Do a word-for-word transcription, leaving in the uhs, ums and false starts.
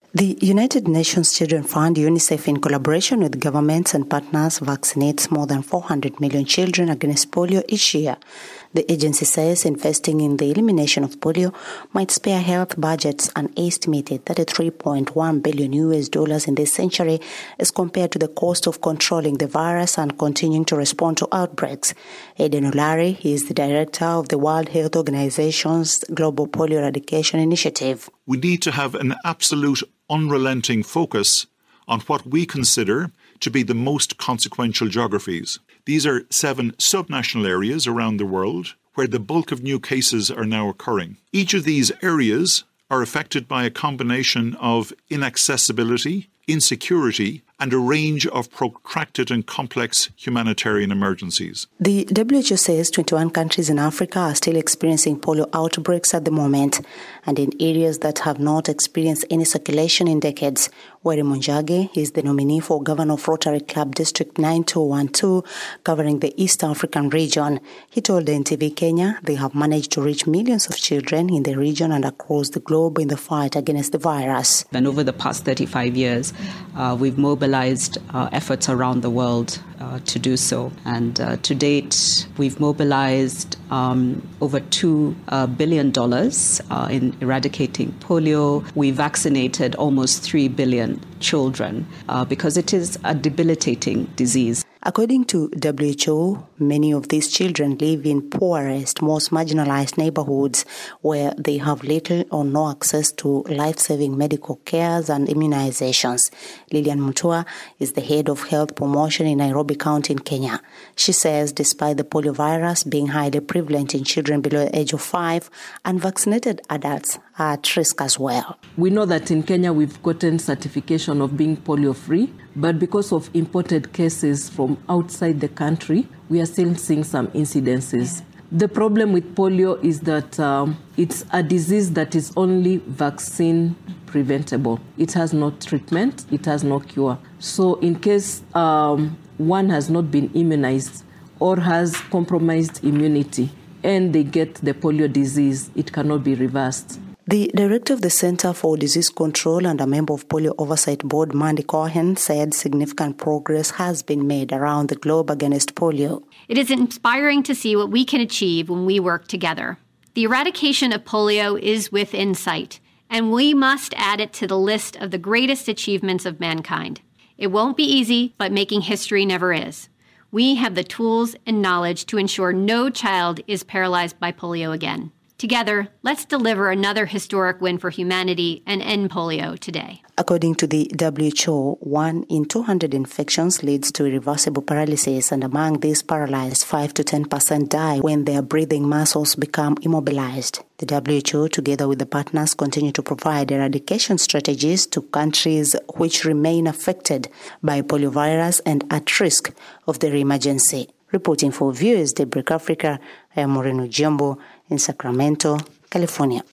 The United Nations Children Fund, UNICEF, in collaboration with governments and partners, vaccinates more than four hundred million children against polio each year. The agency says investing in the elimination of polio might spare health budgets an estimated thirty-three point one billion U S dollars in this century as compared to the cost of controlling the virus and continuing to respond to outbreaks. Aidan Olari is the director of the World Health Organization's Global Polio Eradication Initiative. We need to have an absolute unrelenting focus on what we consider to be the most consequential geographies. These are seven subnational areas around the world where the bulk of new cases are now occurring. Each of these areas are affected by a combination of inaccessibility, insecurity, and a range of protracted and complex humanitarian emergencies. The W H O says twenty-one countries in Africa are still experiencing polio outbreaks at the moment, and in areas that have not experienced any circulation in decades. Were Munjage is the nominee for Governor of Rotary Club District nine two one two, covering the East African region. He told N T V Kenya they have managed to reach millions of children in the region and across the globe in the fight against the virus. And over the past thirty-five years, uh, we've mobilized Uh, efforts around the world uh, to do so. And uh, to date, we've mobilized um, over two uh, billion dollars uh, in eradicating polio. We vaccinated almost three billion children uh, because it is a debilitating disease. According to W H O, many of these children live in poorest, most marginalized neighborhoods where they have little or no access to life-saving medical cares and immunizations. Lilian Mutua is the head of health promotion in Nairobi County in Kenya. She says despite the polio virus being highly prevalent in children below the age of five, unvaccinated adults are at risk as well. We know that in Kenya we've gotten certification of being polio-free, but because of imported cases from outside the country, we are still seeing some incidences. The problem with polio is that um, it's a disease that is only vaccine preventable. It has no treatment, it has no cure. So in case um, one has not been immunized or has compromised immunity and they get the polio disease, it cannot be reversed. The director of the Center for Disease Control and a member of Polio Oversight Board, Mandy Cohen, said significant progress has been made around the globe against polio. It is inspiring to see what we can achieve when we work together. The eradication of polio is within sight, and we must add it to the list of the greatest achievements of mankind. It won't be easy, but making history never is. We have the tools and knowledge to ensure no child is paralyzed by polio again. Together, let's deliver another historic win for humanity and end polio today. According to the W H O, one in two hundred infections leads to irreversible paralysis, and among these paralyzed, five to ten percent die when their breathing muscles become immobilized. The W H O, together with the partners, continue to provide eradication strategies to countries which remain affected by poliovirus and at risk of the reemergency. Reporting for Viewers Daybreak Africa, I am Moreno Jumbo in Sacramento, California.